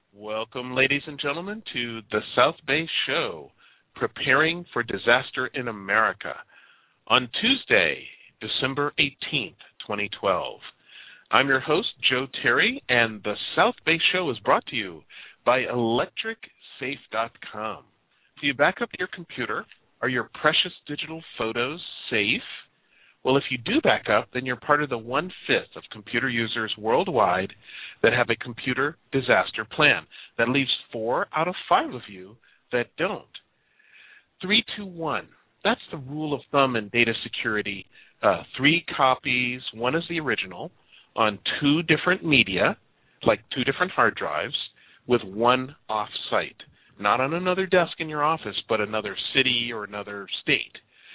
Welcome, ladies and gentlemen, to the South Bay Show, Preparing for Disaster in America, on Tuesday, December 18th, 2012. I'm your host, Joe Terry, and the South Bay Show is brought to you by ElectricSafe.com. Do you back up your computer? Are your precious digital photos safe? Well, if you do back up, then you're part of the 1/5 of computer users worldwide that have a computer disaster plan. That leaves 4 out of 5 of you that don't. 3, 2, 1. That's the rule of thumb in data security. 3 copies, 1 is the original, on 2 different media, like 2 different hard drives, with 1 off-site. Not on another desk in your office, but another city or another state.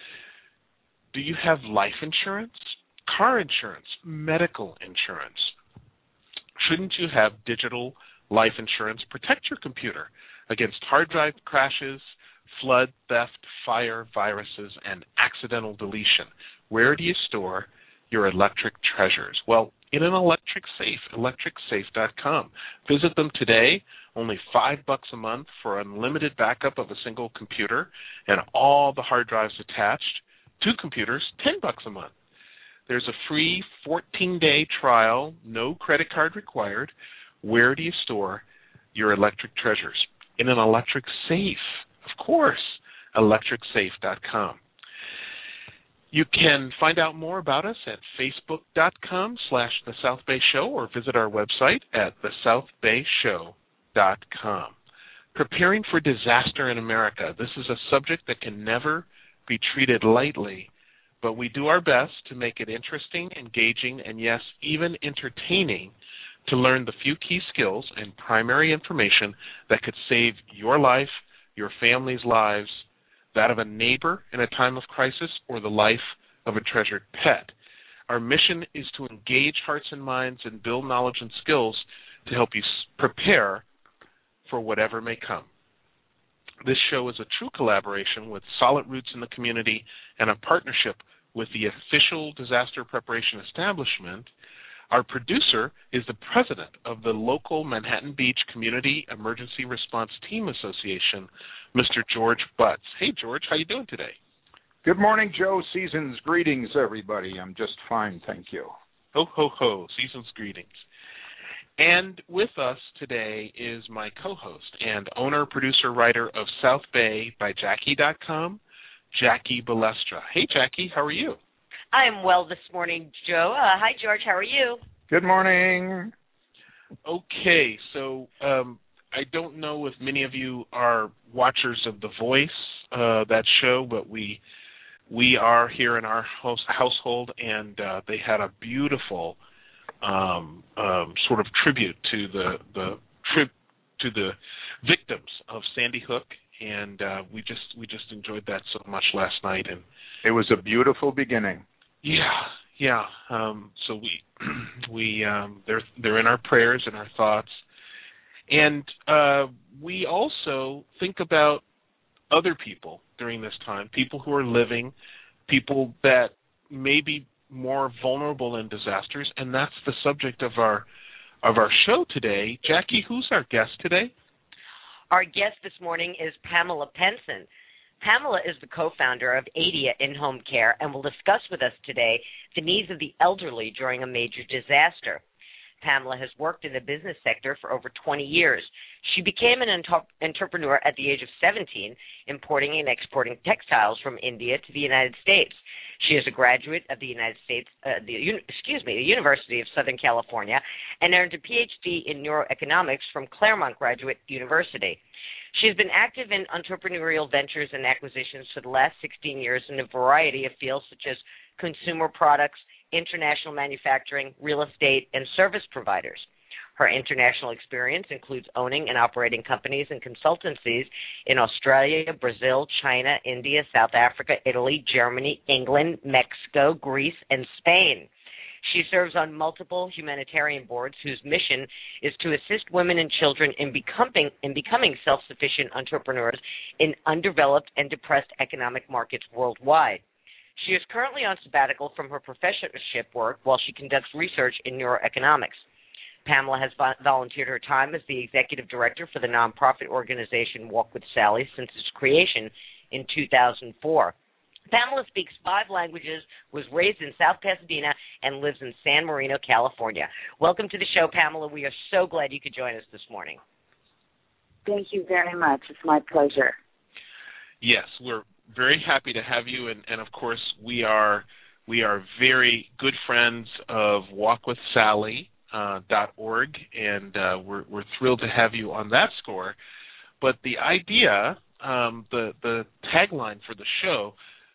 Do you have life insurance, car insurance, medical insurance? Shouldn't you have digital life insurance protect your computer against hard drive crashes, flood, theft, fire, viruses, and accidental deletion? Where do you store your electric treasures? Well, in an electric safe, electricsafe.com. Visit them today, only $5 a month for unlimited backup of a single computer and all the hard drives attached. 2 computers, $10 a month. There's a free 14-day trial, no credit card required. Where do you store your electric treasures? In an electric safe, of course, electricsafe.com. You can find out more about us at facebook.com/The South Bay Show or visit our website at thesouthbayshow.com. Preparing for disaster in America. This is a subject that can never be treated lightly, but we do our best to make it interesting, engaging, and yes, even entertaining to learn the few key skills and primary information that could save your life, your family's lives, that of a neighbor in a time of crisis, or the life of a treasured pet. Our mission is to engage hearts and minds and build knowledge and skills to help you prepare for whatever may come. This show is a true collaboration with Solid Roots in the community and a partnership with the official disaster preparation establishment. Our producer is the president of the local Manhattan Beach Community Emergency Response Team Association, Mr. George Butts. Hey, George, how you doing today? Good morning, Joe. Season's greetings, everybody. I'm just fine, thank you. Ho, ho, ho. Season's greetings. And with us today is my co-host and owner, producer, writer of South Bay by Jackie.com, Jackie Balestra. Hey, Jackie, how are you? I'm well this morning, Joe. Hi, George. How are you? Good morning. Okay, so I don't know if many of you are watchers of The Voice, that show, but we are here in our household, and they had a beautiful sort of tribute to the victims of Sandy Hook, and we just enjoyed that so much last night, and it was a beautiful beginning. Yeah. So they're in our prayers and our thoughts, and we also think about other people during this time, people who are living, people that may be more vulnerable in disasters, and that's the subject of our show today. Jackie, who's our guest today? Our guest this morning is Pamela Penson. Pamela is the co-founder of Adia In-Home Care and will discuss with us today the needs of the elderly during a major disaster. Pamela has worked in the business sector for over 20 years. She became an entrepreneur at the age of 17, importing and exporting textiles from India to the United States. She is a graduate of the the University of Southern California, and earned a PhD in neuroeconomics from Claremont Graduate University. She has been active in entrepreneurial ventures and acquisitions for the last 16 years in a variety of fields such as consumer products, international manufacturing, real estate, and service providers. Her international experience includes owning and operating companies and consultancies in Australia, Brazil, China, India, South Africa, Italy, Germany, England, Mexico, Greece, and Spain. She serves on multiple humanitarian boards whose mission is to assist women and children in becoming self-sufficient entrepreneurs in undeveloped and depressed economic markets worldwide. She is currently on sabbatical from her professorship work while she conducts research in neuroeconomics. Pamela has volunteered her time as the executive director for the nonprofit organization Walk with Sally since its creation in 2004. Pamela speaks 5 languages, was raised in South Pasadena, and lives in San Marino, California. Welcome to the show, Pamela. We are so glad you could join us this morning. Thank you very much. It's my pleasure. Yes, we're very happy to have you, and of course we are very good friends of walkwithsally.org, and we're thrilled to have you on that score. But the idea, the tagline for the show,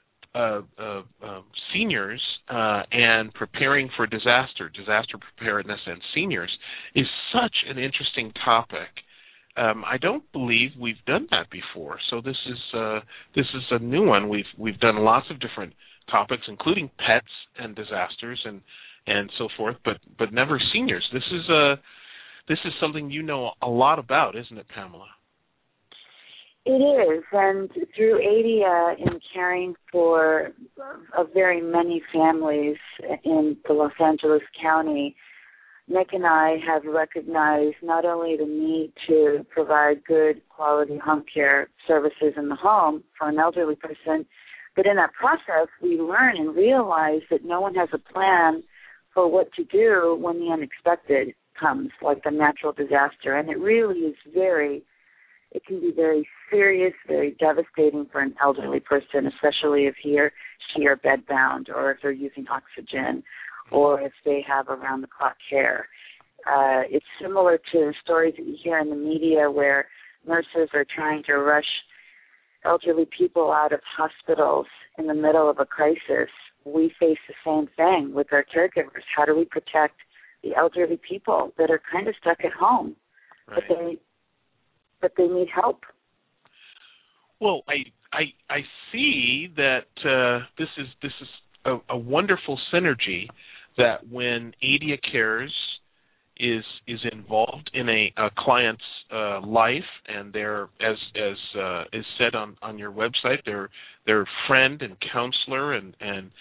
seniors and preparing for disaster preparedness and seniors, is such an interesting topic. I don't believe we've done that before, so this is a new one. We've done lots of different topics, including pets and disasters and so forth, but never seniors. This is something you know a lot about, isn't it, Pamela? It is, and through ADIA in caring for very many families in the Los Angeles County, Nick and I have recognized not only the need to provide good quality home care services in the home for an elderly person, but in that process we learn and realize that no one has a plan for what to do when the unexpected comes, like a natural disaster. And it really is it can be very serious, very devastating for an elderly person, especially if he or she are bedbound, or if they're using oxygen, or if they have around-the-clock care. It's similar to the stories that you hear in the media where nurses are trying to rush elderly people out of hospitals in the middle of a crisis. We face the same thing with our caregivers. How do we protect the elderly people that are kind of stuck at home, right, but they need help? Well, I see that this is a wonderful synergy, that when ADIA Cares is involved in a client's life, and they're, as is said on your website, they're friend and counselor and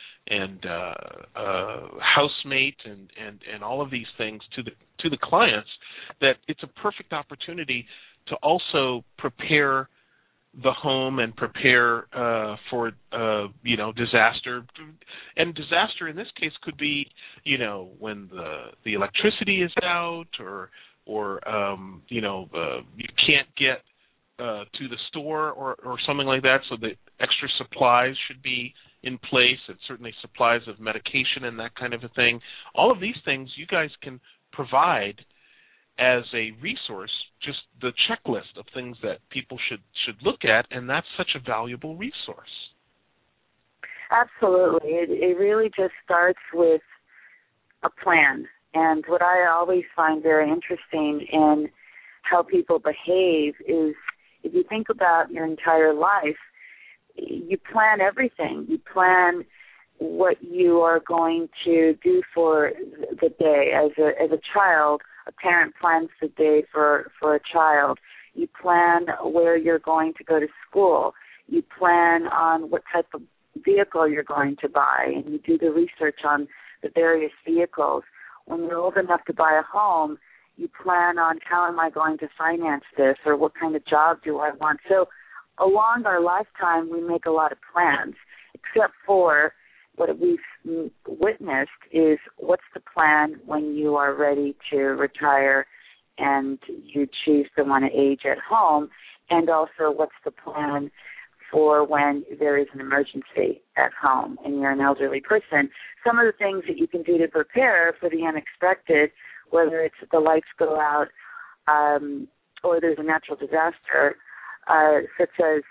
housemate and all of these things to the clients, that it's a perfect opportunity to also prepare the home and prepare for disaster. And disaster in this case could be when the electricity is out, or you can't get to the store or something like that, so the extra supplies should be in place, and certainly supplies of medication and that kind of a thing. All of these things you guys can provide as a resource, just the checklist of things that people should look at, and that's such a valuable resource. Absolutely. It really just starts with a plan. And what I always find very interesting in how people behave is, if you think about your entire life, you plan everything. You plan what you are going to do for the day. As a child, a parent plans the day for a child. You plan where you're going to go to school. You plan on what type of vehicle you're going to buy, and you do the research on the various vehicles. When you're old enough to buy a home, you plan on, how am I going to finance this, or what kind of job do I want? So along our lifetime, we make a lot of plans, except for what we've witnessed is, what's the plan when you are ready to retire and you choose to want to age at home, and also what's the plan for when there is an emergency at home and you're an elderly person. Some of the things that you can do to prepare for the unexpected, whether it's the lights go out or there's a natural disaster, such as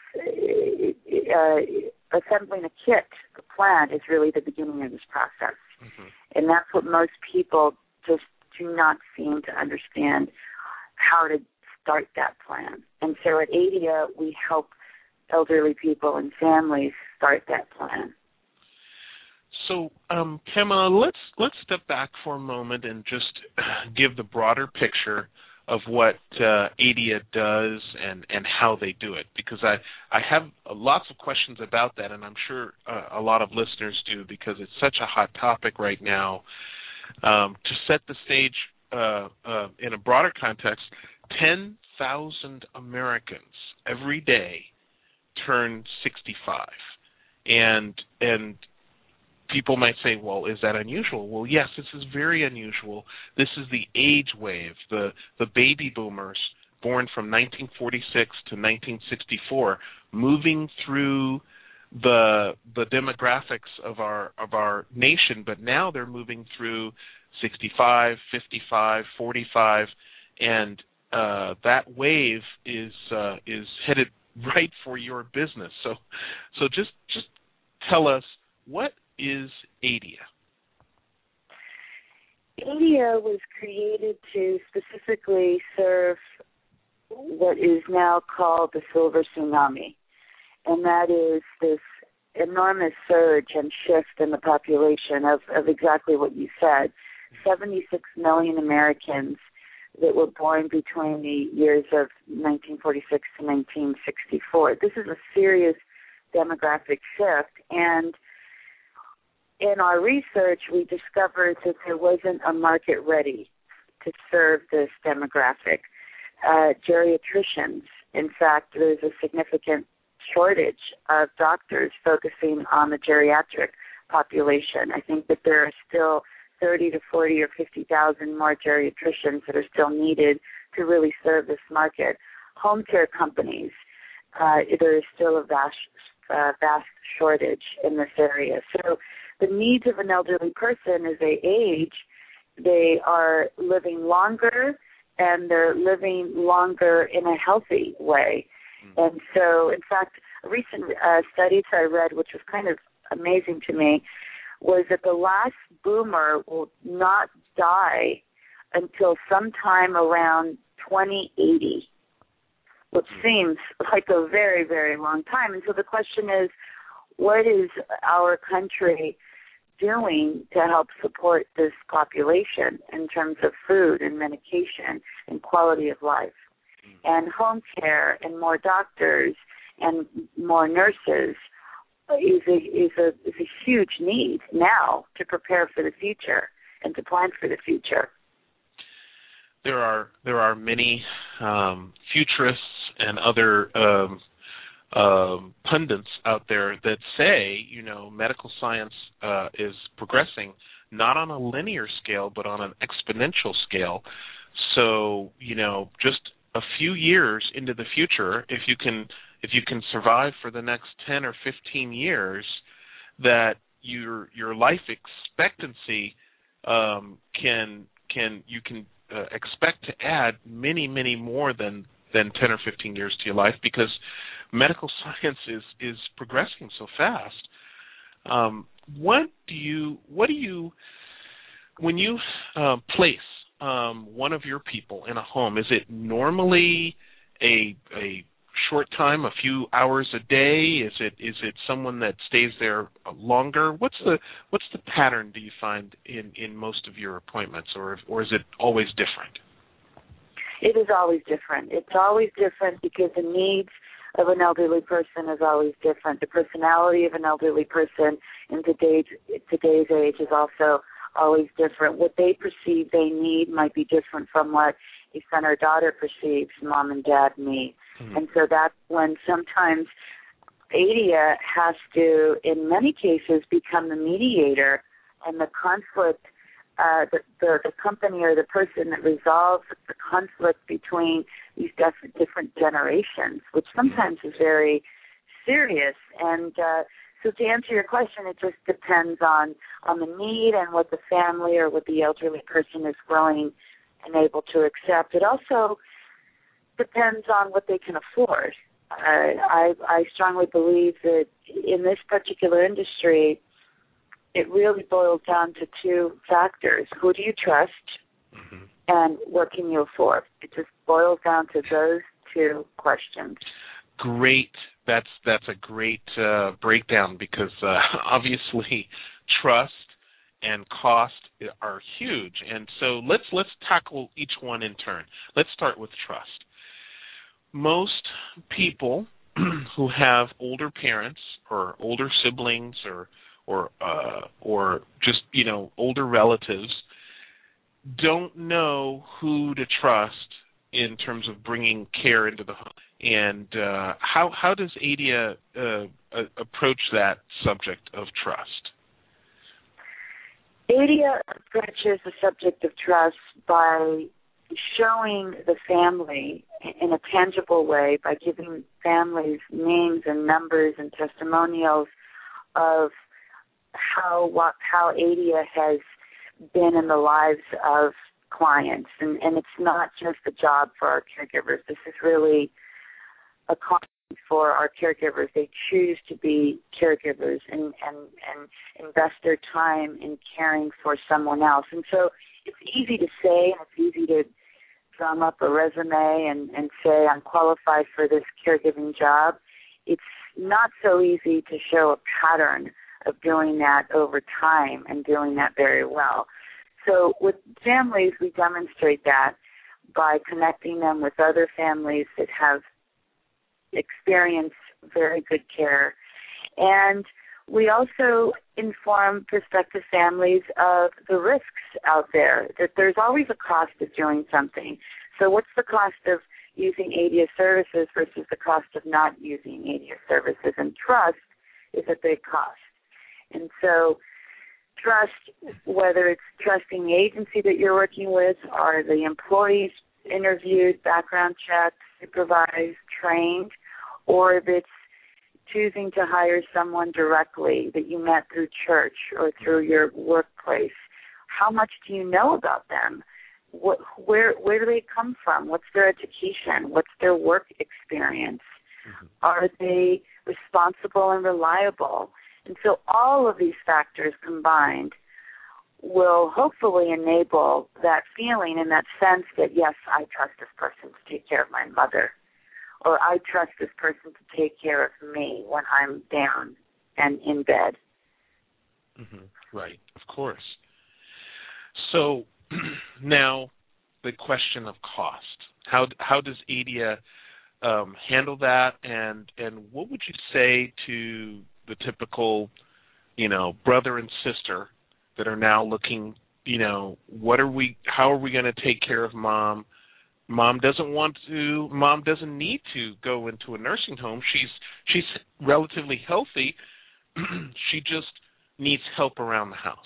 assembling a kit, the plan, is really the beginning of this process. Mm-hmm. And that's what most people just do not seem to understand, how to start that plan. And so at ADIA, we help elderly people and families start that plan. So, Pamela, let's step back for a moment and just give the broader picture of what ADIA does and how they do it, because I have lots of questions about that, and I'm sure a lot of listeners do, because it's such a hot topic right now. To set the stage in a broader context, 10,000 Americans every day turn 65, and people might say, well, is that unusual? Well, yes, this is very unusual. This is the age wave, the baby boomers born from 1946 to 1964, moving through the demographics of our nation, but now they're moving through 65, 55, 45, and that wave is headed right for your business. So just tell us, what is ADIA? ADIA was created to specifically serve what is now called the silver tsunami, and that is this enormous surge and shift in the population of exactly what you said. 76 million Americans that were born between the years of 1946 to 1964. This is a serious demographic shift, and in our research, we discovered that there wasn't a market ready to serve this demographic. Geriatricians, in fact, there's a significant shortage of doctors focusing on the geriatric population. I think that there are still 30 to 40 or 50,000 more geriatricians that are still needed to really serve this market. Home care companies, there is still a vast shortage in this area. So the needs of an elderly person as they age, they are living longer, and they're living longer in a healthy way. And so, in fact, a recent study that I read, which was kind of amazing to me, was that the last boomer will not die until sometime around 2080, which seems like a very, very long time. And so the question is, what is our country doing to help support this population in terms of food and medication and quality of life? And home care and more doctors and more nurses is a huge need now to prepare for the future and to plan for the future. There are many futurists and other pundits out there that say, medical science is progressing not on a linear scale but on an exponential scale. So, just a few years into the future, if you can survive for the next 10 or 15 years, that your life expectancy you can expect to add many more than 10 or 15 years to your life, because medical science is progressing so fast. What do you when you place one of your people in a home, is it normally a short time, a few hours a day? Is it someone that stays there longer? What's the pattern do you find in most of your appointments, or is it always different? It is always different. It's always different because the needs of an elderly person is always different. The personality of an elderly person in today's age is also always different. What they perceive they need might be different from what a son or daughter perceives mom and dad need. Mm-hmm. And so that's when sometimes ADIA has to, in many cases, become the mediator and the conflict, the company or the person that resolves the conflict between these different generations, which sometimes is very serious. And so to answer your question, it just depends on the need and what the family or what the elderly person is willing and able to accept. It also depends on what they can afford. I strongly believe that in this particular industry, it really boils down to two factors. Who do you trust, mm-hmm. and what can you afford? It just boils down to those two questions. Great. That's a great breakdown, because obviously trust and cost are huge. And so let's tackle each one in turn. Let's start with trust. Most people who have older parents or older siblings or just older relatives, don't know who to trust in terms of bringing care into the home. And how does ADIA approach that subject of trust? ADIA approaches the subject of trust by showing the family in a tangible way, by giving families names and numbers and testimonials of how ADIA has been in the lives of clients. And it's not just a job for our caregivers. This is really a calling for our caregivers. They choose to be caregivers and invest their time in caring for someone else. And so it's easy to say, and it's easy to drum up a resume and say, I'm qualified for this caregiving job. It's not so easy to show a pattern of doing that over time and doing that very well. So with families, we demonstrate that by connecting them with other families that have experienced very good care. And we also inform prospective families of the risks out there, that there's always a cost of doing something. So what's the cost of using ADIA services versus the cost of not using ADIA services? And trust is a big cost. And so trust, whether it's trusting the agency that you're working with or the employees interviewed, background checked, supervised, trained, or if it's choosing to hire someone directly that you met through church or through your workplace, how much do you know about them? Where do they come from? What's their education? What's their work experience? Mm-hmm. Are they responsible and reliable? And so all of these factors combined will hopefully enable that feeling and that sense that, yes, I trust this person to take care of my mother, or I trust this person to take care of me when I'm down and in bed. Mm-hmm. Right, of course. So now the question of cost. How does ADIA handle that, and what would you say to the typical, brother and sister that are now looking, how are we going to take care of mom? Mom doesn't need to go into a nursing home. She's relatively healthy. She just needs help around the house.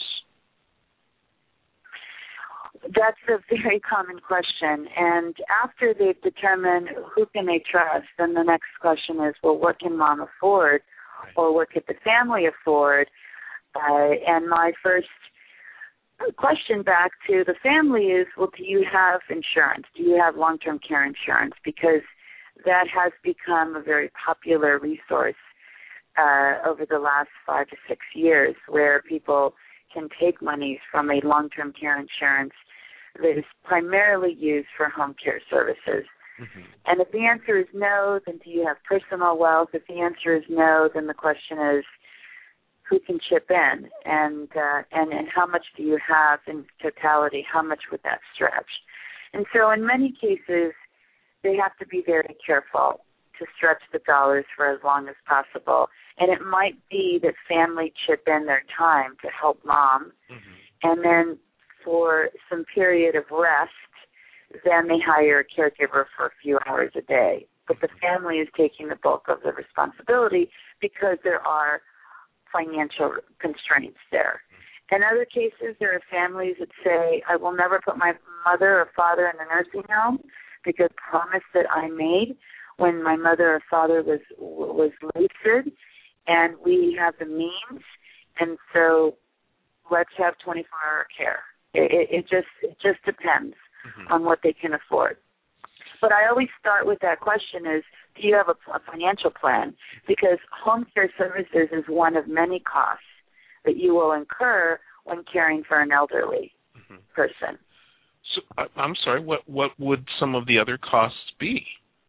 That's a very common question. And after they've determined who can they trust, then the next question is, well, what can mom afford, or what could the family afford? And my first question back to the family is, well, do you have insurance? Do you have long-term care insurance? Because that has become a very popular resource over the last 5 to 6 years, where people can take monies from a long-term care insurance that is primarily used for home care services. Mm-hmm. And if the answer is no, then do you have personal wealth? If the answer is no, then the question is, who can chip in, and how much do you have in totality? How much would that stretch? And so in many cases, they have to be very careful to stretch the dollars for as long as possible. And it might be that family chip in their time to help mom, mm-hmm. and then for some period of rest, then they hire a caregiver for a few hours a day. But the family is taking the bulk of the responsibility because there are financial constraints there. In other cases, there are families that say, I will never put my mother or father in a nursing home because promise that I made when my mother or father was lucid, and we have the means, and so let's have 24-hour care. It just depends mm-hmm. on what they can afford. But I always start with that question is, do you have a financial plan? Because home care services is one of many costs that you will incur when caring for an elderly mm-hmm. person. So, I'm sorry, what would some of the other costs be?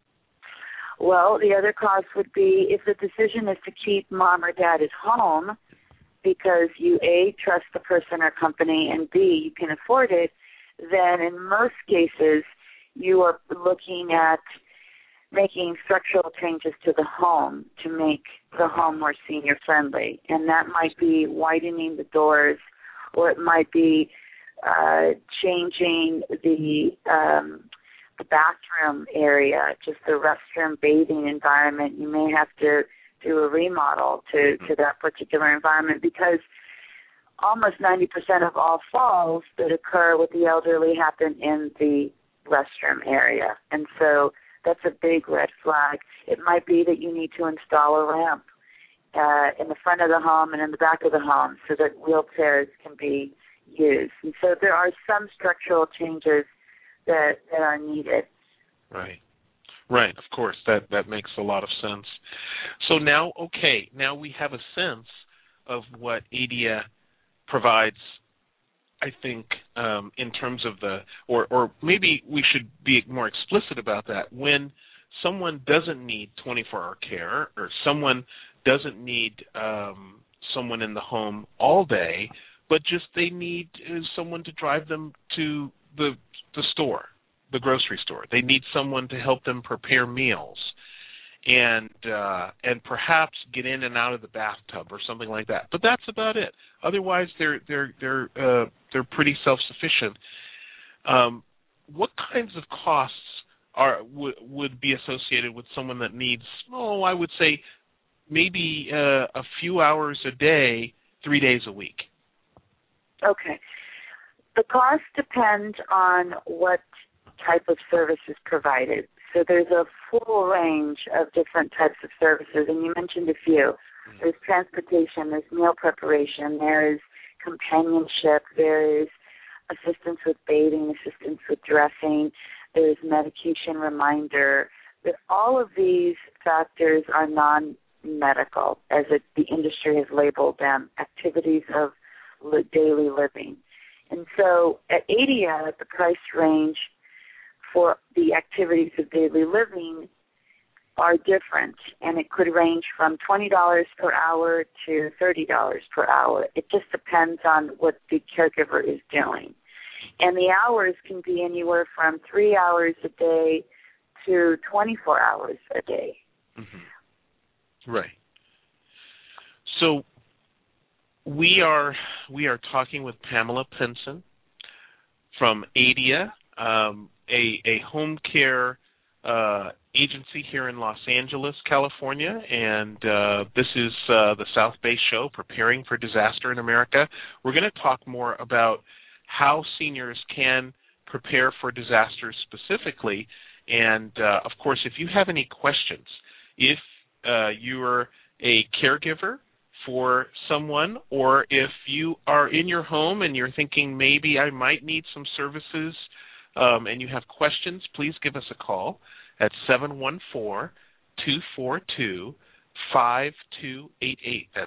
Well, the other costs would be if the decision is to keep mom or dad at home because you, A, trust the person or company, and B, you can afford it, then in most cases you are looking at making structural changes to the home to make the home more senior-friendly. And that might be widening the doors, or it might be changing the bathroom area, just the restroom bathing environment. You may have to do a remodel to that particular environment, because almost 90% of all falls that occur with the elderly happen in the restroom area. And so that's a big red flag. It might be that you need to install a ramp in the front of the home and in the back of the home so that wheelchairs can be used. And so there are some structural changes that are needed. Right. Right, of course. That makes a lot of sense. So now we have a sense of what ADIA provides, I think, in terms of or maybe we should be more explicit about that. When someone doesn't need 24-hour care, or someone doesn't need someone in the home all day, but just they need someone to drive them to the store, the grocery store. They need someone to help them prepare meals, and perhaps get in and out of the bathtub or something like that. But that's about it. Otherwise, they're pretty self-sufficient. What kinds of costs would be associated with someone that needs? I would say maybe a few hours a day, 3 days a week. Okay. The cost depends on what type of service is provided. So there's a full range of different types of services, and you mentioned a few. There's transportation, there's meal preparation, there is companionship, there is assistance with bathing, assistance with dressing, there's medication reminder. But all of these factors are non-medical, as the industry has labeled them, activities of daily living. And so at ADIA, the price range for the activities of daily living are different, and it could range from $20 per hour to $30 per hour. It just depends on what the caregiver is doing. And the hours can be anywhere from 3 hours a day to 24 hours a day. Mm-hmm. Right. So we are talking with Pamela Pinson from ADIA, a home care agency here in Los Angeles, California, and this is the South Bay Show, Preparing for Disaster in America. We're going to talk more about how seniors can prepare for disasters specifically, and of course, if you have any questions, if you're a caregiver for someone, or if you are in your home and you're thinking maybe I might need some services, and you have questions, please give us a call at 714-242-5288. That's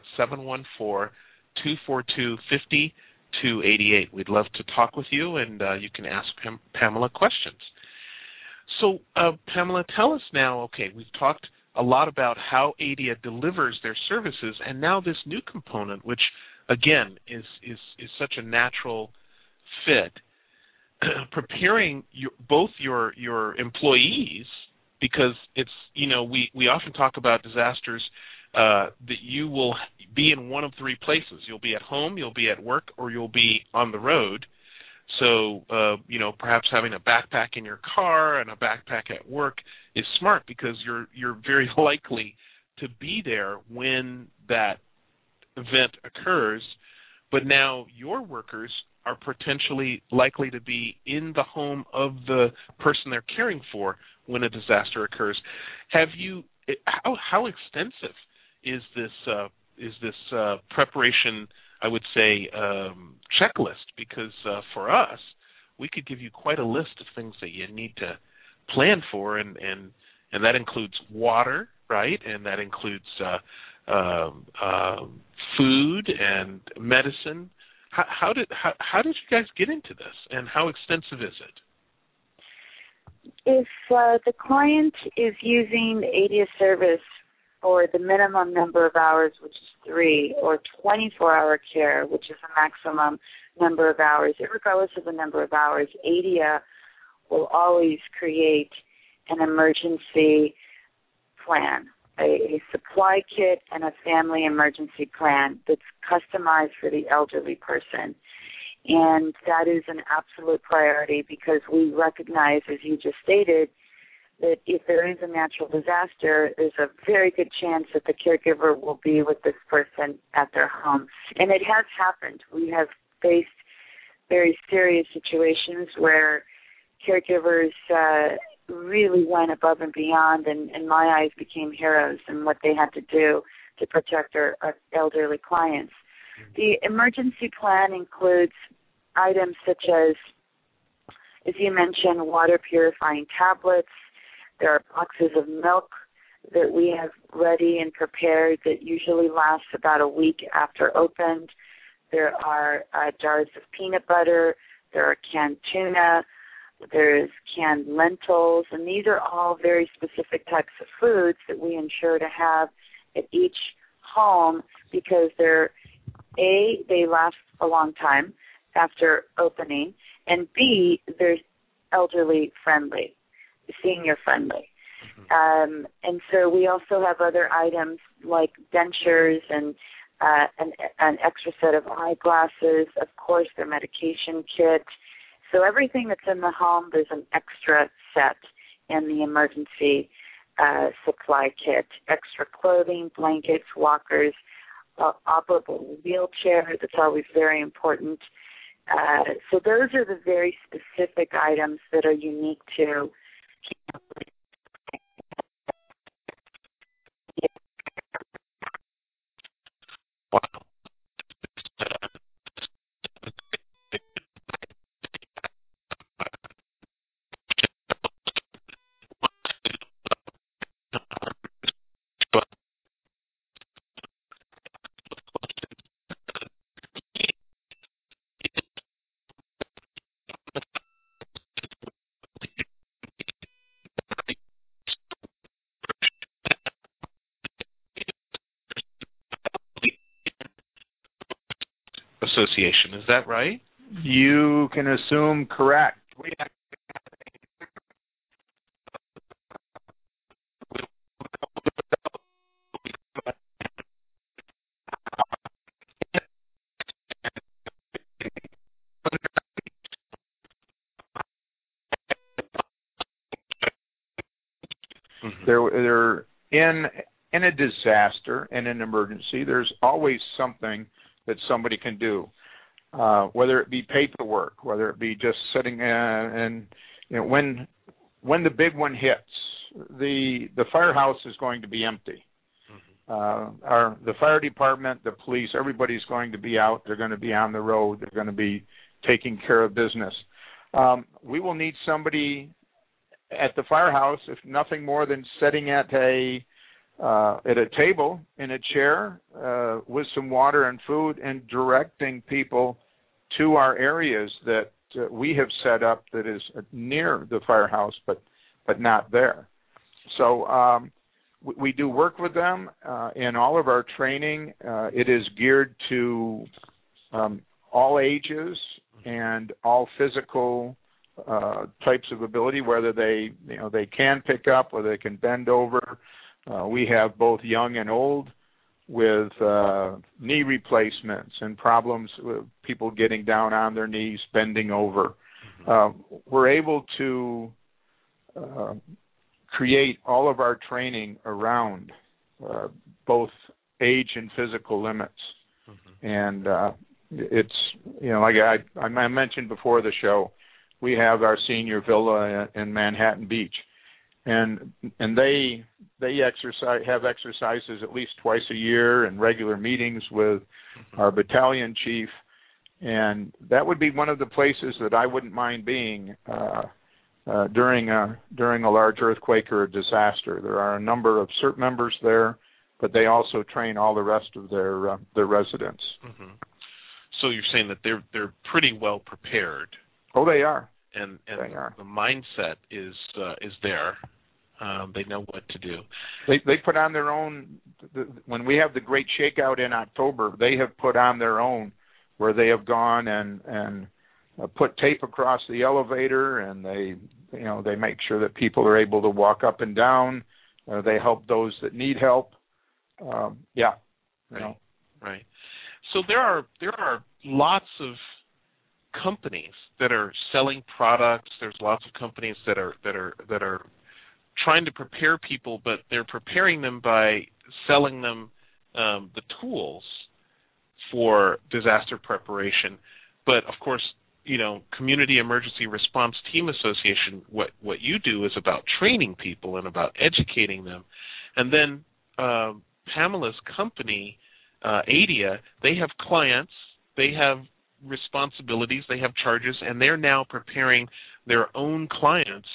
714-242-5288. We'd love to talk with you, and you can ask Pamela questions. So, Pamela, tell us now, okay, we've talked a lot about how ADIA delivers their services, and now this new component, which, again, is such a natural fit, preparing both your employees, because it's, we often talk about disasters that you will be in one of three places. You'll be at home, you'll be at work, or you'll be on the road. So, perhaps having a backpack in your car and a backpack at work is smart, because you're very likely to be there when that event occurs. But now your workers are potentially likely to be in the home of the person they're caring for when a disaster occurs. How extensive is this preparation, I would say, checklist? Because for us, we could give you quite a list of things that you need to plan for, and that includes water, right? And that includes food and medicine. How did you guys get into this, and how extensive is it? If the client is using the ADIA service for the minimum number of hours, which is 3, or 24-hour care, which is the maximum number of hours, regardless of the number of hours, ADIA will always create an emergency plan, a supply kit and a family emergency plan that's customized for the elderly person. And that is an absolute priority because we recognize, as you just stated, that if there is a natural disaster, there's a very good chance that the caregiver will be with this person at their home. And it has happened. We have faced very serious situations where caregivers really went above and beyond, and in my eyes became heroes in what they had to do to protect our elderly clients. The emergency plan includes items such as you mentioned, water purifying tablets. There are boxes of milk that we have ready and prepared that usually lasts about a week after opened. There are jars of peanut butter. There are canned tuna. There's canned lentils. And these are all very specific types of foods that we ensure to have at each home because they last a long time after opening, and B, they're elderly friendly, senior friendly. And so we also have other items like dentures and an extra set of eyeglasses, of course, their medication kit. So everything that's in the home, there's an extra set in the emergency supply kit, extra clothing, blankets, walkers, operable wheelchair. That's always very important. So those are the very specific items that are unique to Association. Is that right? You can assume correct. They're in a disaster, in an emergency, there's always something that somebody can do, whether it be paperwork, whether it be just sitting and when the big one hits, the firehouse is going to be empty. The fire department, the police, everybody's going to be out. They're going to be on the road. They're going to be taking care of business. We will need somebody at the firehouse, if nothing more than sitting at a table in a chair with some water and food and directing people to our areas that we have set up that is near the firehouse but not there. So we do work with them in all of our training. It is geared to all ages and all physical types of ability, whether they can pick up, whether they can bend over. We have both young and old with knee replacements and problems with people getting down on their knees, bending over. We're able to create all of our training around both age and physical limits. And it's, like I mentioned before the show, we have our senior villa in Manhattan Beach. And they have exercises at least twice a year and regular meetings with our battalion chief, and that would be one of the places that I wouldn't mind being during a large earthquake or a disaster. There are a number of CERT members there, but they also train all the rest of their residents. So you're saying that they're pretty well prepared. Oh, they are. And they are. The mindset is there. They know what to do. They put on their own. When we have the Great Shakeout in October, they have put on their own, where they have gone and put tape across the elevator, and they make sure that people are able to walk up and down. They help those that need help. Right. So there are lots of companies that are selling products. There's lots of companies that are trying to prepare people, but they're preparing them by selling them the tools for disaster preparation. But of course, Community Emergency Response Team Association, what you do is about training people and about educating them. And then Pamela's company, ADIA, they have clients, they have responsibilities, they have charges, and they're now preparing their own clients,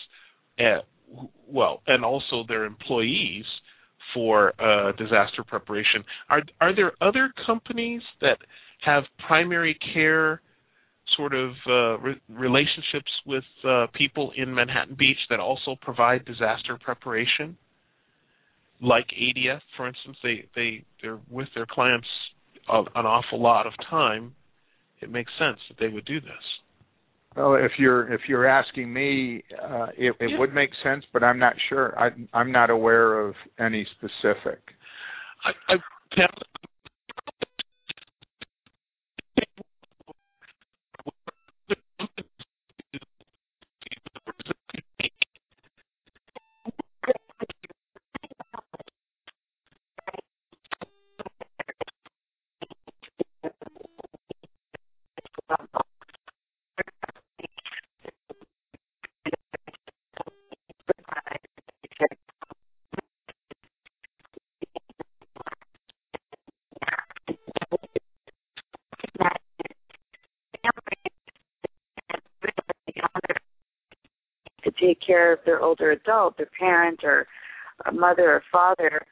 and also their employees for disaster preparation. Are there other companies that have primary care sort of relationships with people in Manhattan Beach that also provide disaster preparation? Like ADIA, for instance, they're with their clients an awful lot of time. It makes sense that they would do this. Well, if you're asking me, it would make sense, but I'm not sure. I'm not aware of any specific. To take care of their older adult, their parent or a mother or father.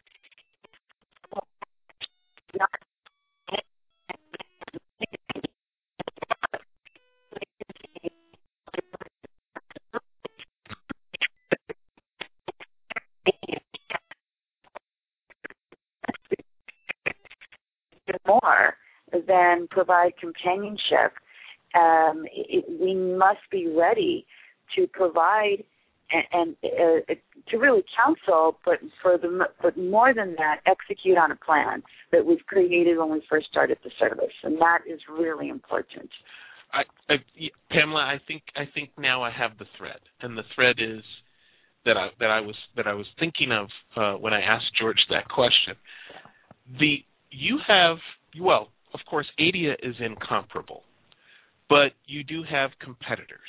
More than provide companionship. We must be ready to provide and to really counsel, but more than that, execute on a plan that was created when we first started the service, and that is really important. Pamela, I think now I have the thread, and the thread is that I was thinking of when I asked George that question. Of course, ADIA is incomparable, but you do have competitors.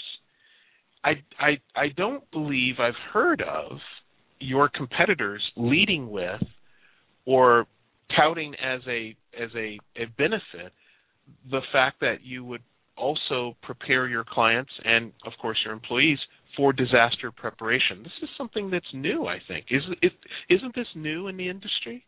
I don't believe I've heard of your competitors leading with or touting as a benefit the fact that you would also prepare your clients and, of course, your employees for disaster preparation. This is something that's new, I think. Isn't this new in the industry?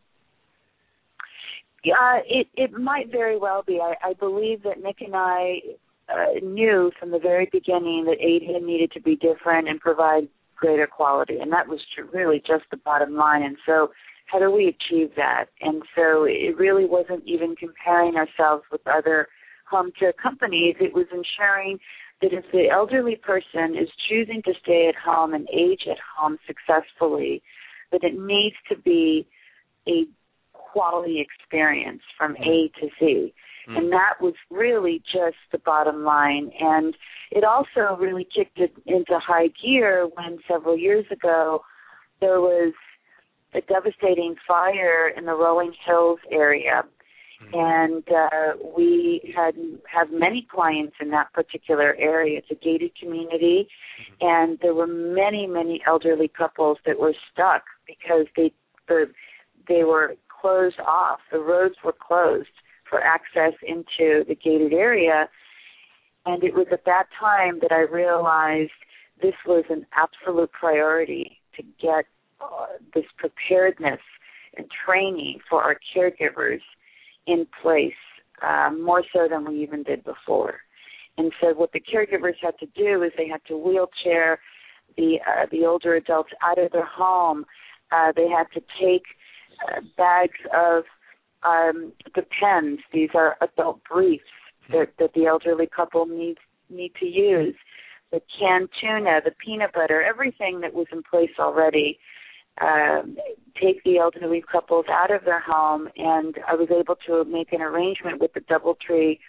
Yeah, it might very well be. I believe that Nick and I knew from the very beginning that ADIA needed to be different and provide greater quality, and that was really just the bottom line. And so how do we achieve that? And so it really wasn't even comparing ourselves with other home care companies. It was ensuring that if the elderly person is choosing to stay at home and age at home successfully, that it needs to be a quality experience from A to Z. And that was really just the bottom line. And it also really kicked it into high gear when several years ago there was a devastating fire in the Rolling Hills area. And we have many clients in that particular area. It's a gated community, and there were many, many elderly couples that were stuck because they were closed off. The roads were closed for access into the gated area. And it was at that time that I realized this was an absolute priority to get this preparedness and training for our caregivers in place, more so than we even did before. And so what the caregivers had to do is they had to wheelchair the older adults out of their home. They had to take bags of Depends. These are adult briefs that the elderly couple need to use. The canned tuna, the peanut butter, everything that was in place already. Take the elderly couples out of their home, and I was able to make an arrangement with the DoubleTree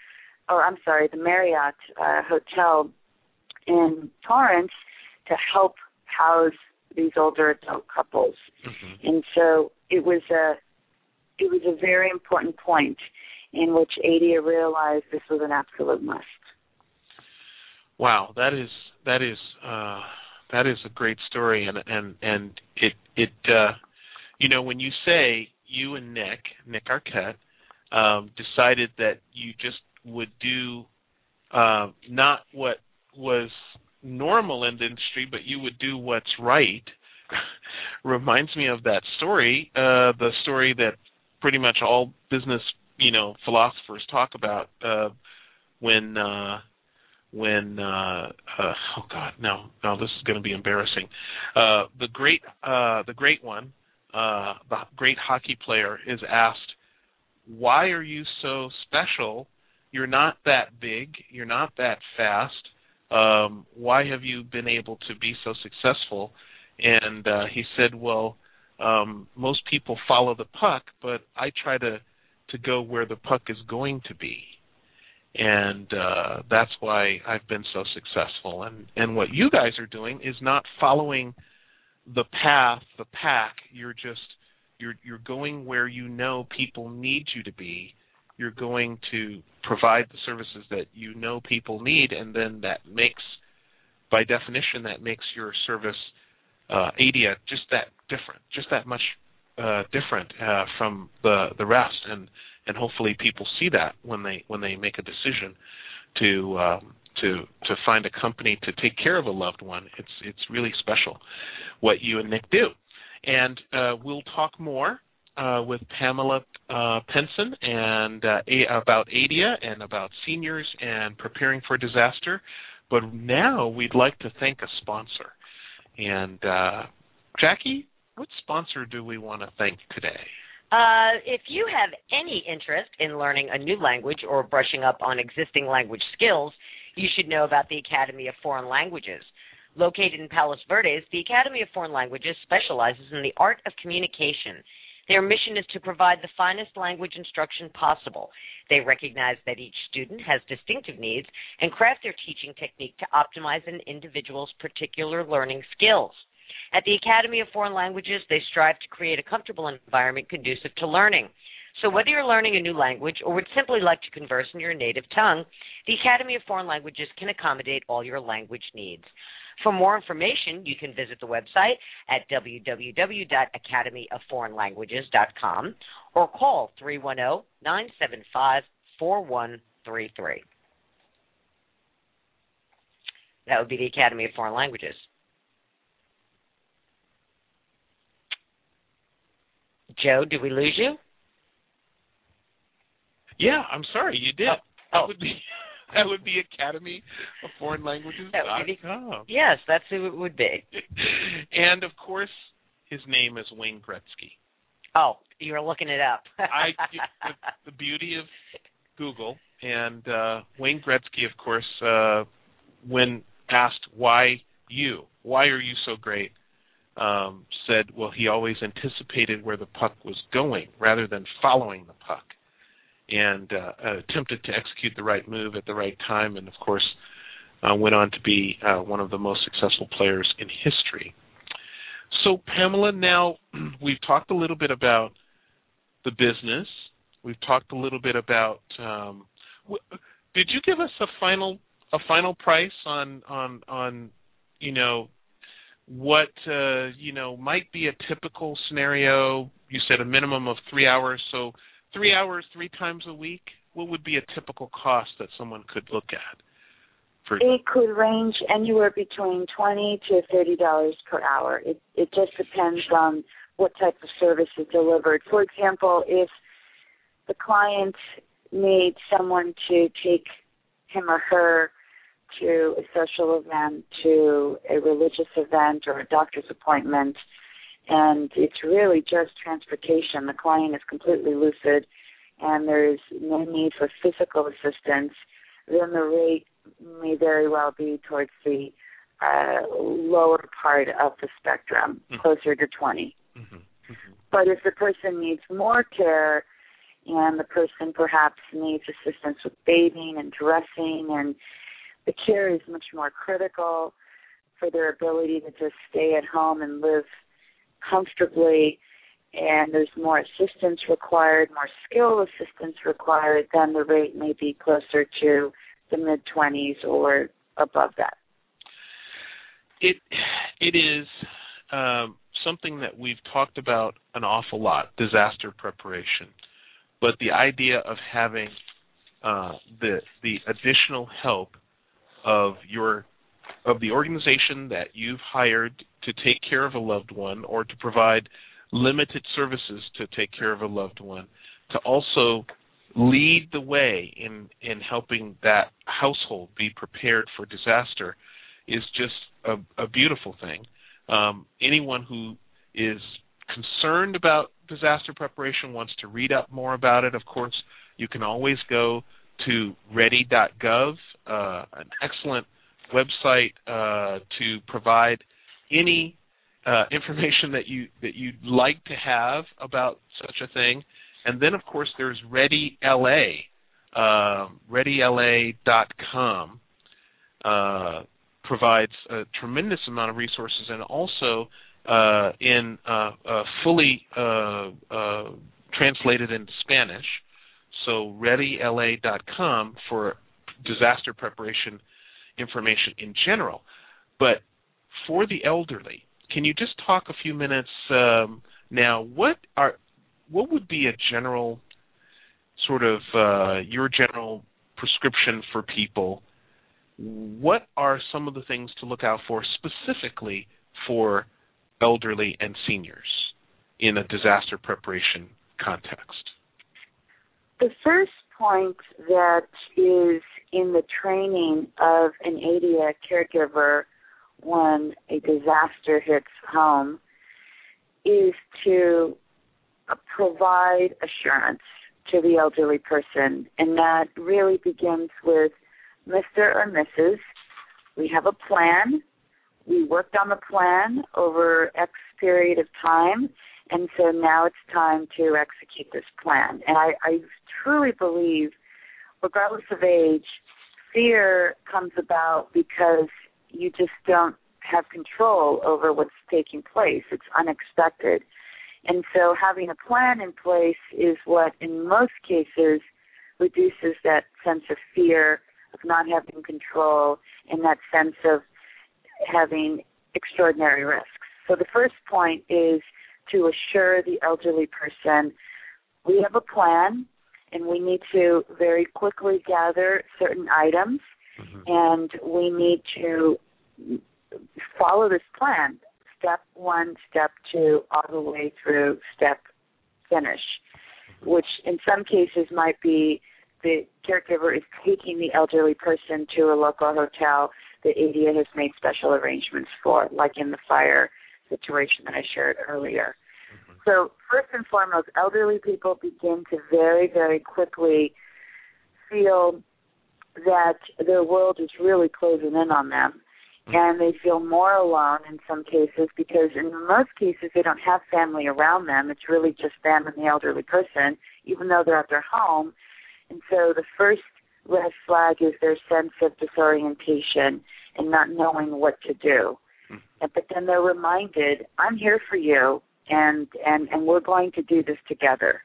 the Marriott Hotel in Torrance to help house these older adult couples. Mm-hmm. And so it was a very important point in which ADIA realized this was an absolute must. Wow, that is a great story, and it when you say you and Nick Arquette decided that you just would do not what was normal in the industry, but you would do what's right, reminds me of that story, the story that pretty much all business, philosophers talk about when oh God, no, this is going to be embarrassing. The great one, the great hockey player is asked, why are you so special? You're not that big. You're not that fast. Why have you been able to be so successful? And he said, well, most people follow the puck, but I try to go where the puck is going to be. And that's why I've been so successful. And what you guys are doing is not following the path, the pack. You're going where you know people need you to be. You're going to provide the services that you know people need, and then that makes, by definition, your service, ADIA, just that different, just that much different from the rest, and hopefully people see that when they make a decision to find a company to take care of a loved one. It's really special what you and Nick do, and we'll talk more with Pamela Penson and about ADIA and about seniors and preparing for disaster. But now we'd like to thank a sponsor. And Jackie, what sponsor do we want to thank today? If you have any interest in learning a new language or brushing up on existing language skills, you should know about the Academy of Foreign Languages. Located in Palos Verdes, the Academy of Foreign Languages specializes in the art of communication. Their mission is to provide the finest language instruction possible. They recognize that each student has distinctive needs and craft their teaching technique to optimize an individual's particular learning skills. At the Academy of Foreign Languages, they strive to create a comfortable environment conducive to learning. So whether you're learning a new language or would simply like to converse in your native tongue, the Academy of Foreign Languages can accommodate all your language needs. For more information, you can visit the website at www.academyofforeignlanguages.com or call 310-975-4133. That would be the Academy of Foreign Languages. Joe, did we lose you? Yeah, I'm sorry, you did. Oh. That would be Academy of Foreign Languages.com. Yes, that's who it would be. And, of course, his name is Wayne Gretzky. Oh, you're looking it up. The beauty of Google. And Wayne Gretzky, of course, when asked why are you so great, said, well, he always anticipated where the puck was going rather than following the puck, and attempted to execute the right move at the right time, and, of course, went on to be one of the most successful players in history. So, Pamela, now we've talked a little bit about the business. We've talked a little bit about did you give us a final price on what might be a typical scenario? You said a minimum of 3 hours, so 3 hours 3 times a week. What would be a typical cost that someone could look at? It could range anywhere between $20 to $30 per hour. It just depends on what type of service is delivered. For example, if the client needs someone to take him or her to a social event, to a religious event, or a doctor's appointment, and it's really just transportation, the client is completely lucid, and there's no need for physical assistance, then the rate may very well be towards the lower part of the spectrum, closer to 20. Mm-hmm. Mm-hmm. But if the person needs more care and the person perhaps needs assistance with bathing and dressing, and the care is much more critical for their ability to just stay at home and live comfortably, and there's more assistance required, more skill assistance required, then the rate may be closer to the mid-20s or above that. It is something that we've talked about an awful lot, disaster preparation. But the idea of having the additional help of the organization that you've hired to take care of a loved one or to provide limited services to take care of a loved one, to also lead the way in helping that household be prepared for disaster is just a beautiful thing. Anyone who is concerned about disaster preparation, wants to read up more about it, of course, you can always go to ready.gov, an excellent website to provide any information that you'd like to have about such a thing. And then, of course, there's Ready LA. ReadyLA.com provides a tremendous amount of resources, and also in fully translated into Spanish. So ReadyLA.com for disaster preparation information in general. But for the elderly, can you just talk a few minutes now? What would be a general sort of your general prescription for people? What are some of the things to look out for specifically for elderly and seniors in a disaster preparation context? The first point that is in the training of an ADA caregiver when a disaster hits home is to provide assurance to the elderly person, and that really begins with Mr. or Mrs. We have a plan. We worked on the plan over X period of time, and so now it's time to execute this plan. And I truly believe, regardless of age, fear comes about because you just don't have control over what's taking place. It's unexpected. And so having a plan in place is what, in most cases, reduces that sense of fear, of not having control, and that sense of having extraordinary risks. So the first point is to assure the elderly person we have a plan, and we need to very quickly gather certain items, and we need to follow this plan, step 1, step 2, all the way through step finish, which in some cases might be the caregiver is taking the elderly person to a local hotel that ADA has made special arrangements for, like in the fire situation that I shared earlier. So first and foremost, elderly people begin to very, very quickly feel that their world is really closing in on them, and they feel more alone in some cases because in most cases they don't have family around them. It's really just them and the elderly person, even though they're at their home. And so the first red flag is their sense of disorientation and not knowing what to do. But then they're reminded, I'm here for you, and we're going to do this together.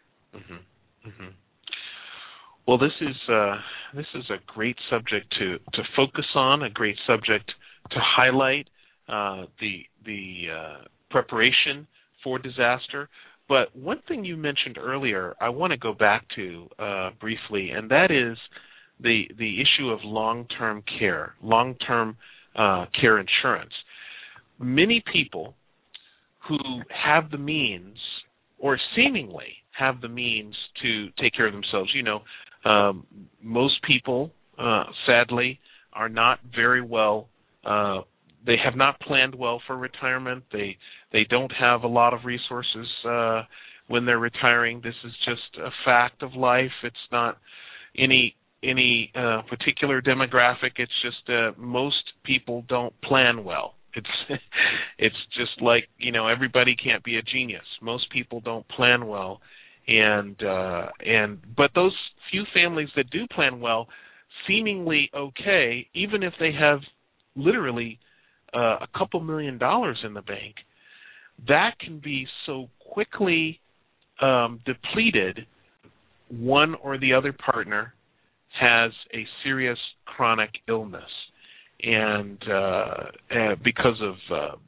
Well, this is a great subject to focus on, a great subject to highlight, the preparation for disaster. But one thing you mentioned earlier, I want to go back to briefly, and that is the issue of long-term care insurance. Many people who have the means, or seemingly have the means to take care of themselves, most people, sadly, are not very well. They have not planned well for retirement. They don't have a lot of resources when they're retiring. This is just a fact of life. It's not any particular demographic. It's just most people don't plan well. It's just like, everybody can't be a genius. Most people don't plan well, But those few families that do plan well, seemingly okay, even if they have literally a couple $1 million in the bank, that can be so quickly depleted. One or the other partner has a serious chronic illness, and because of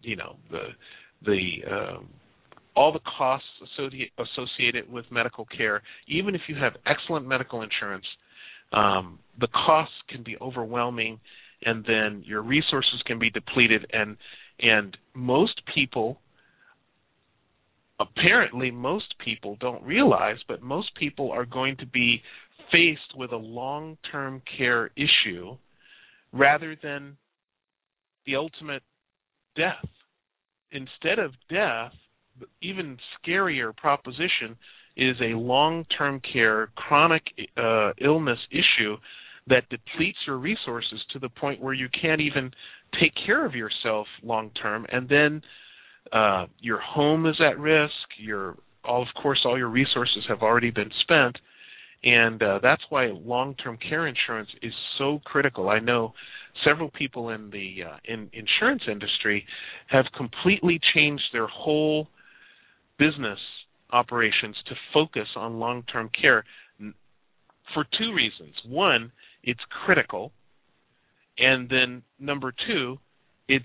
all the costs associated with medical care, even if you have excellent medical insurance, the costs can be overwhelming, and then your resources can be depleted, and most people, apparently most people don't realize, but most people are going to be faced with a long-term care issue rather than the ultimate death. Instead of death, the even scarier proposition is a long-term care chronic illness issue that depletes your resources to the point where you can't even take care of yourself long-term, and then your home is at risk. Of course, all your resources have already been spent, and that's why long-term care insurance is so critical. I know several people in the insurance industry have completely changed their whole business operations to focus on long-term care for two reasons. One, it's critical, and then number two, it's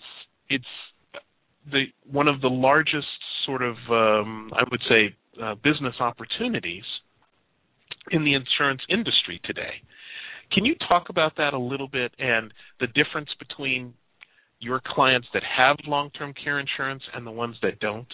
one of the largest sort of I would say business opportunities in the insurance industry today. Can you talk about that a little bit and the difference between your clients that have long-term care insurance and the ones that don't?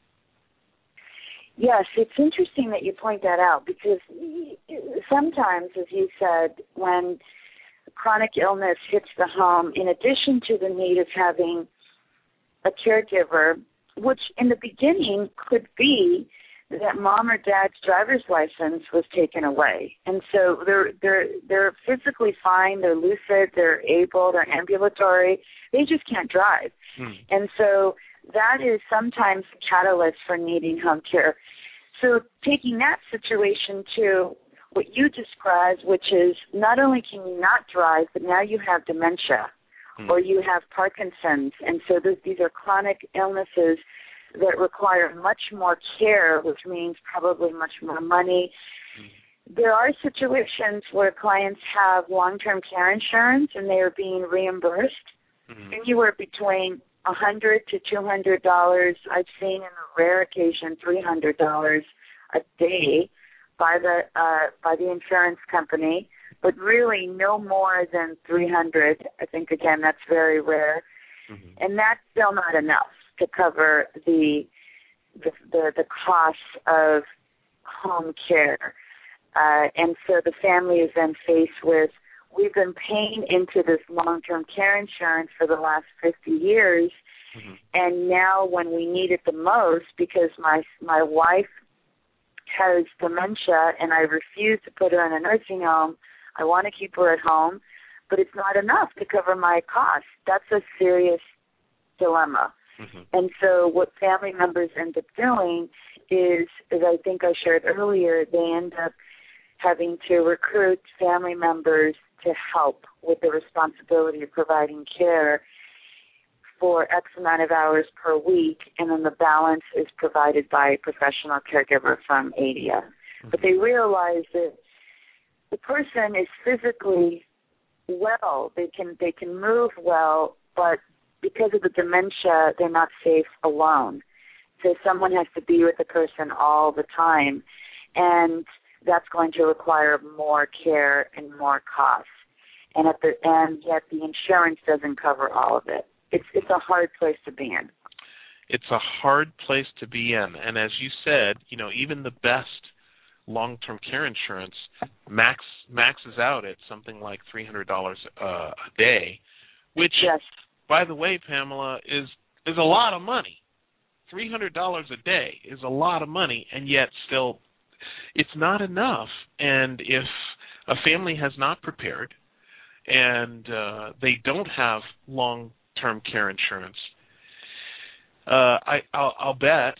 Yes, it's interesting that you point that out, because sometimes, as you said, when chronic illness hits the home, in addition to the need of having a caregiver, which in the beginning could be that mom or dad's driver's license was taken away, and so they're physically fine, they're lucid, they're able, they're ambulatory, they just can't drive, and so that is sometimes the catalyst for needing home care. So taking that situation to what you described, which is not only can you not drive, but now you have dementia or you have Parkinson's, and so these are chronic illnesses that require much more care, which means probably much more money. There are situations where clients have long-term care insurance and they are being reimbursed anywhere between $100 to $200. I've seen in a rare occasion $300 a day by the insurance company, but really no more than $300. I think again that's very rare, and that's still not enough to cover the costs of home care, and so the family is then faced with, we've been paying into this long-term care insurance for the last 50 years, and now when we need it the most, because my wife has dementia and I refuse to put her in a nursing home, I want to keep her at home, but it's not enough to cover my costs. That's a serious dilemma. And so what family members end up doing is, as I think I shared earlier, they end up having to recruit family members to help with the responsibility of providing care for X amount of hours per week, and then the balance is provided by a professional caregiver from ADIA. But they realize that the person is physically well, they can move well, but because of the dementia, they're not safe alone. So someone has to be with the person all the time, and that's going to require more care and more costs. And yet the insurance doesn't cover all of it. It's a hard place to be in. It's a hard place to be in, and as you said, even the best long-term care insurance maxes out at something like $300 a day, which, yes, by the way, Pamela, is a lot of money. $300 a day is a lot of money, and yet still it's not enough. And if a family has not prepared and they don't have long-term care insurance, I'll bet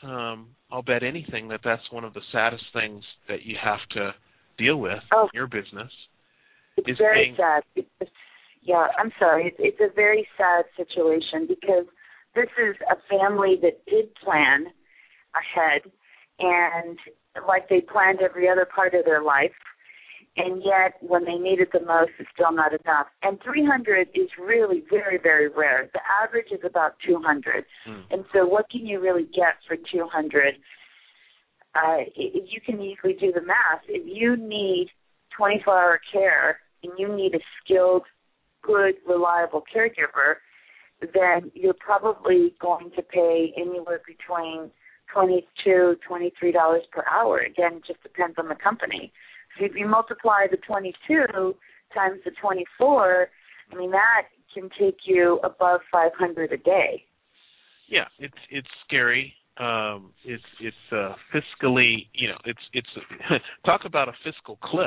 I'll bet anything that that's one of the saddest things that you have to deal with in your business. It's very sad. I'm sorry. It's a very sad situation because this is a family that did plan ahead, and like they planned every other part of their life, and yet when they need it the most, it's still not enough. And 300 is really very, very rare. The average is about 200. And so what can you really get for 200? You can easily do the math. If you need 24-hour care and you need a skilled, good, reliable caregiver, then you're probably going to pay anywhere between $22, $23 per hour. Again, it just depends on the company. So if you multiply the 22 times the 24, I mean, that can take you above $500 a day. Yeah, it's scary. It's fiscally, it's talk about a fiscal cliff.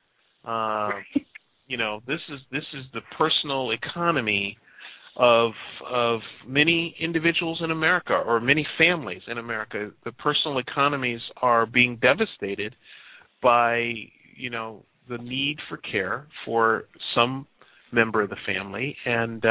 This is the personal economy of many individuals in America, or many families in America. The personal economies are being devastated by, the need for care for some member of the family, and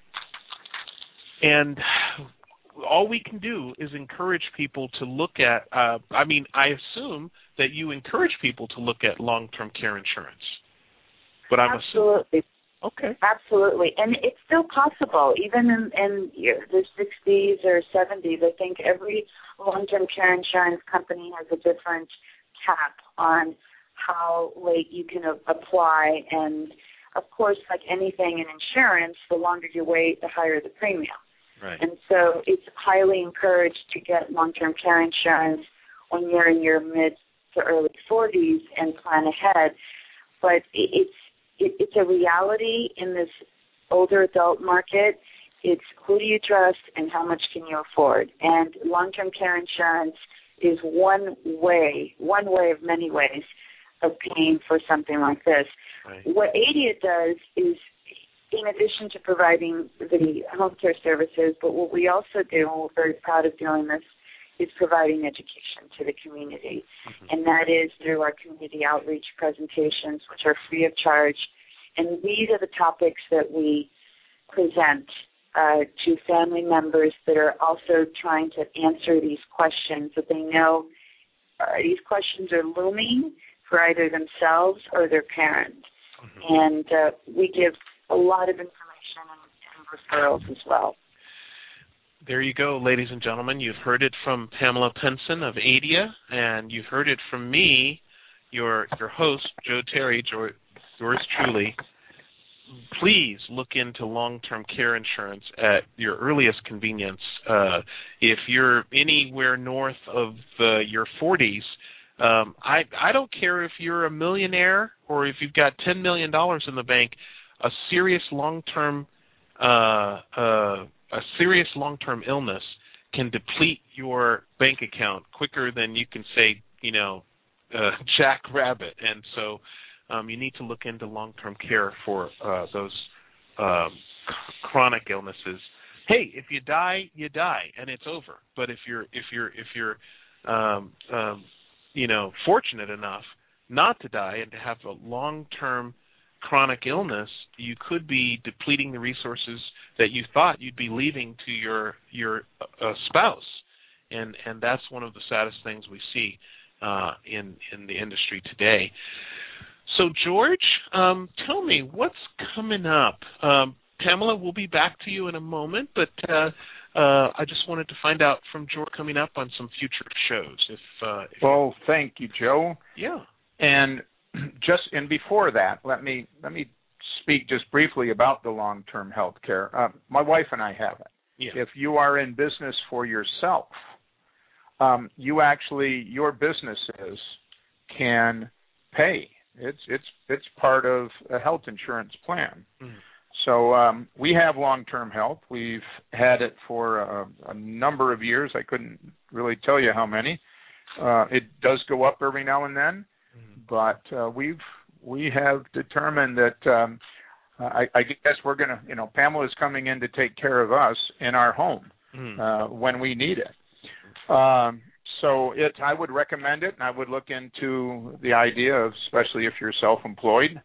all we can do is encourage people to look at. I assume that you encourage people to look at long-term care insurance, but I'm Absolutely. assuming. Okay. Absolutely. And it's still possible, even in the 60s or 70s. I think every long-term care insurance company has a different cap on how late you can apply. And, of course, like anything in insurance, the longer you wait, the higher the premium. Right. And so it's highly encouraged to get long-term care insurance when you're in your mid to early 40s and plan ahead. But it's a reality in this older adult market. It's who do you trust and how much can you afford? And long-term care insurance is one way of many ways of paying for something like this. Right. What ADIA does is, in addition to providing the home care services, but what we also do, and we're very proud of doing this, is providing education to the community. And that is through our community outreach presentations, which are free of charge. And these are the topics that we present to family members that are also trying to answer these questions that they know these questions are looming for either themselves or their parents. And we give a lot of information and referrals as well. There you go, ladies and gentlemen. You've heard it from Pamela Penson of ADIA, and you've heard it from me, your host, Joe Terry, yours truly. Please look into long-term care insurance at your earliest convenience. If you're anywhere north of your 40s, I don't care if you're a millionaire or if you've got $10 million in the bank. A serious long-term illness can deplete your bank account quicker than you can say, Jack Rabbit. And so you need to look into long-term care for those chronic illnesses. Hey, if you die, you die, and it's over. But if you're fortunate enough not to die and to have a long-term chronic illness, you could be depleting the resources that you thought you'd be leaving to your spouse, and that's one of the saddest things we see in the industry today. So, George, tell me what's coming up. Pamela, we'll be back to you in a moment, but I just wanted to find out from George coming up on some future shows. Well, thank you, Joe. Yeah. And before that, let me speak just briefly about the long-term health care. My wife and I have it. Yeah. If you are in business for yourself, your businesses can pay. It's part of a health insurance plan. So we have long-term health. We've had it for a number of years. I couldn't really tell you how many. It does go up every now and then, but we have determined that I guess we're going to, Pamela's coming in to take care of us in our home when we need it. I would recommend it, and I would look into the idea of, especially if you're self-employed,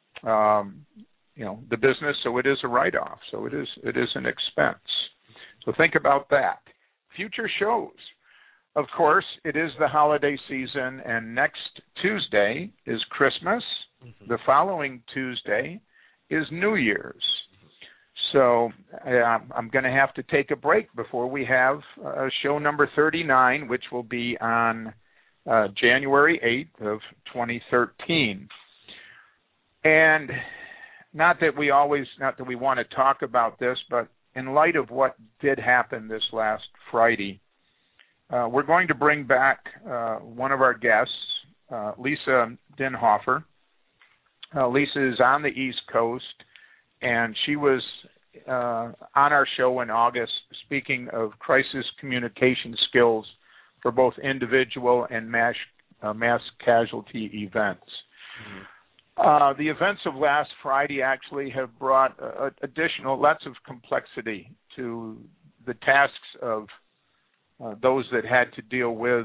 the business. So it is a write-off. So it is an expense. So think about that. Future shows. Of course, it is the holiday season, and next Tuesday is Christmas. The following Tuesday is New Year's. So I'm going to have to take a break before we have show number 39, which will be on January 8th of 2013. And not that we want to talk about this, but in light of what did happen this last Friday, we're going to bring back one of our guests, Lisa Dinhofer. Lisa is on the East Coast, and she was on our show in August speaking of crisis communication skills for both individual and mass casualty events. The events of last Friday actually have brought lots of complexity to the tasks of those that had to deal with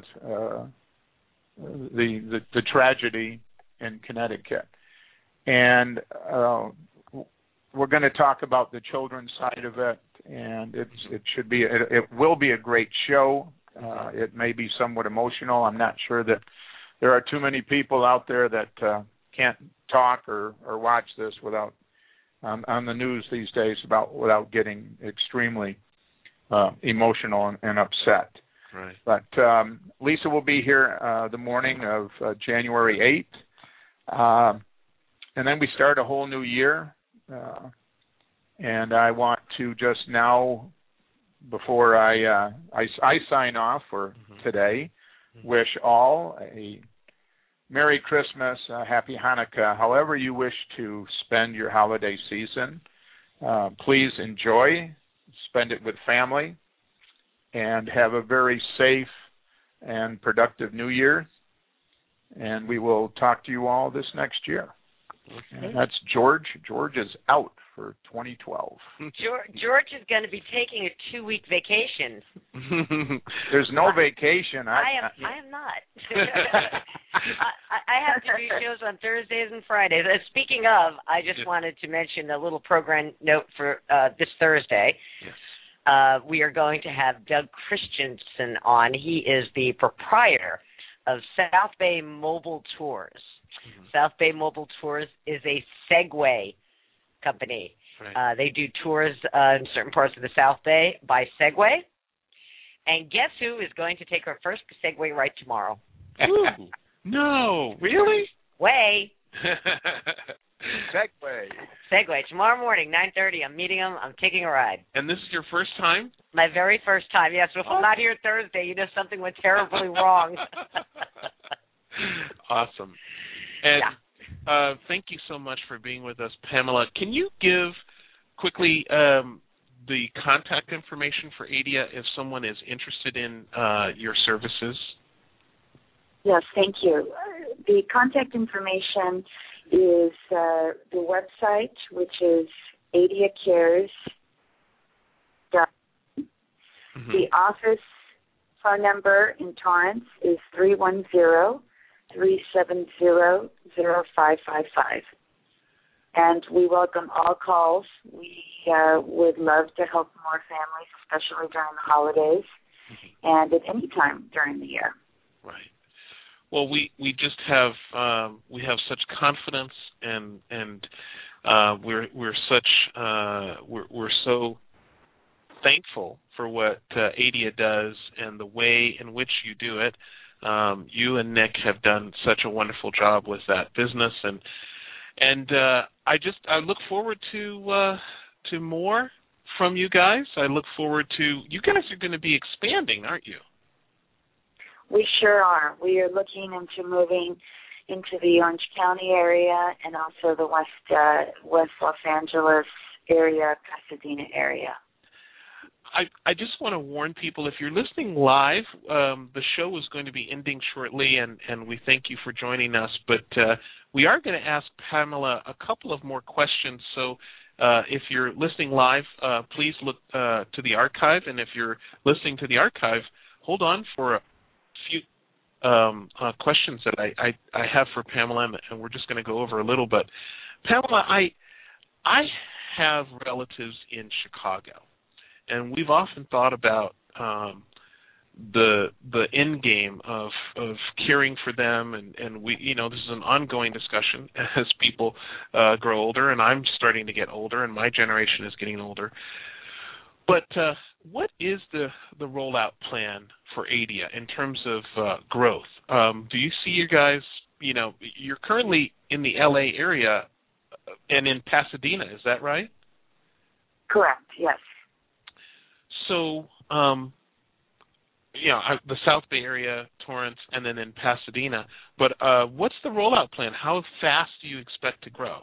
the tragedy in Connecticut. And we're going to talk about the children's side of it, and it will be a great show. It may be somewhat emotional. I'm not sure that there are too many people out there that can't talk or watch this without on the news these days without getting extremely emotional and upset. Right. But Lisa will be here the morning of January 8th. And then we start a whole new year. And I want to just now, before I sign off for today, wish all a Merry Christmas, Happy Hanukkah, however you wish to spend your holiday season. Please enjoy, spend it with family, and have a very safe and productive New Year. And we will talk to you all this next year. Okay. And that's George. George is out for 2012. George is going to be taking a 2-week vacation. There's no vacation. I am not. I have to do shows on Thursdays and Fridays. Speaking of, I just wanted to mention a little program note for this Thursday. Yes. We are going to have Doug Christensen on. He is the proprietor of South Bay Mobile Tours. South Bay Mobile Tours is a Segway company. Right. They do tours in certain parts of the South Bay by Segway. And guess who is going to take our first Segway ride tomorrow? Ooh, no, really? Way. Segway. Tomorrow morning, 9:30. I'm meeting him. I'm taking a ride. And this is your first time? My very first time, yes. So if I'm not here Thursday, you know something went terribly wrong. Awesome. And thank you so much for being with us, Pamela. Can you give quickly the contact information for ADIA if someone is interested in your services? Yes, thank you. The contact information is the website, which is ADIAcares. The office phone number in Torrance is 310-370-0555. And we welcome all calls. We would love to help more families, especially during the holidays and at any time during the year. Right. Well, we just have we have such confidence and we're so thankful for what ADIA does and the way in which you do it. You and Nick have done such a wonderful job with that business, and I look forward to more from you guys. I look forward to you guys are going to be expanding, aren't you? We sure are. We are looking into moving into the Orange County area and also the West Los Angeles area, Pasadena area. I just want to warn people, if you're listening live, the show is going to be ending shortly, and we thank you for joining us. But we are going to ask Pamela a couple of more questions. So if you're listening live, please look to the archive. And if you're listening to the archive, hold on for a few questions that I have for Pamela, and we're just going to go over a little. But Pamela, I have relatives in Chicago, and we've often thought about the end game of caring for them, and we, this is an ongoing discussion as people grow older, and I'm starting to get older, and my generation is getting older. But what is the rollout plan for ADIA in terms of growth? Do you see you guys, you're currently in the LA area and in Pasadena, is that right? Correct, yes. So, the South Bay area, Torrance, and then in Pasadena. But what's the rollout plan? How fast do you expect to grow?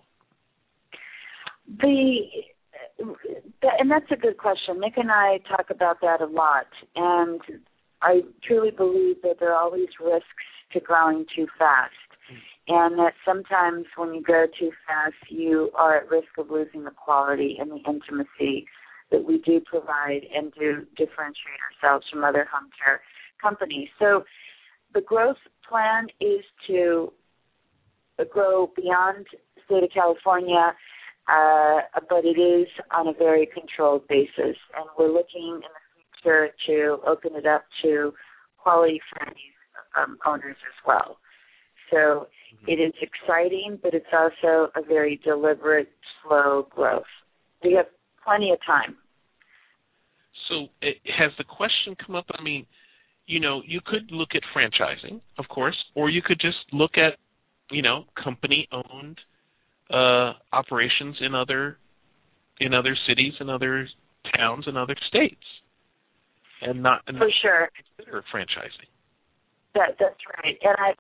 And that's a good question. Nick and I talk about that a lot, and I truly believe that there are always risks to growing too fast, and that sometimes when you grow too fast, you are at risk of losing the quality and the intimacy that we do provide and do differentiate ourselves from other home care companies. So the growth plan is to grow beyond the state of California, but it is on a very controlled basis. And we're looking in the future to open it up to quality franchise owners as well. So it is exciting, but it's also a very deliberate, slow growth. We have plenty of time. So has the question come up? I mean, you could look at franchising, of course, or you could just look at, company-owned operations in other cities, in other towns, in other states, and not for sure consider franchising. That's right, and I.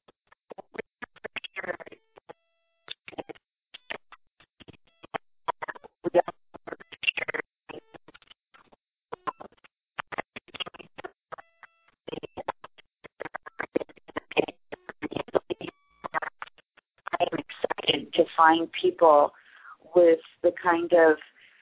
I'm excited to find people with the kind of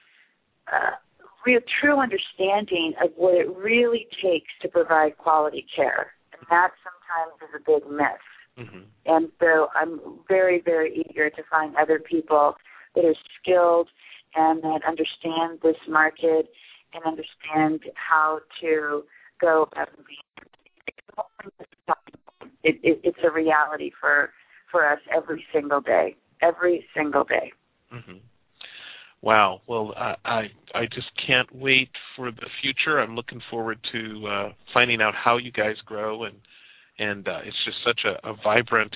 real true understanding of what it really takes to provide quality care. And that sometimes is a big myth. Mm-hmm. And so I'm very, very eager to find other people that are skilled and that understand this market and understand how to go about it's a reality for us every single day. Every single day. Mm-hmm. Wow. Well, I just can't wait for the future. I'm looking forward to finding out how you guys grow, and it's just such a vibrant,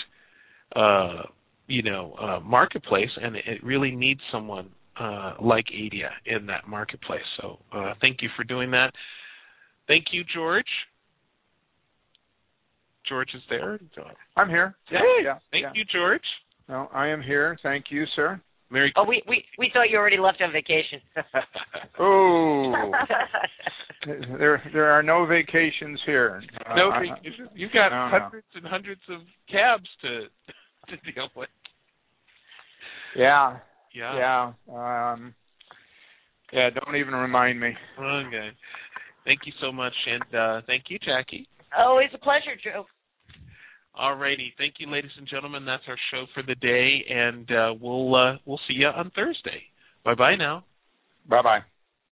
marketplace, and it really needs someone like ADIA in that marketplace. So thank you for doing that. Thank you, George. George is there. I'm here. Hey, yeah. Thank you, George. No, I am here. Thank you, sir. Merry Christmas. We thought you already left on vacation. Oh, there are no vacations here. No vacations. You've got hundreds and hundreds of cabs to deal with. Yeah. Don't even remind me. Okay. Thank you so much, and thank you, Jackie. Always a pleasure, Joe. All righty. Thank you, ladies and gentlemen. That's our show for the day, and we'll see you on Thursday. Bye-bye now. Bye-bye.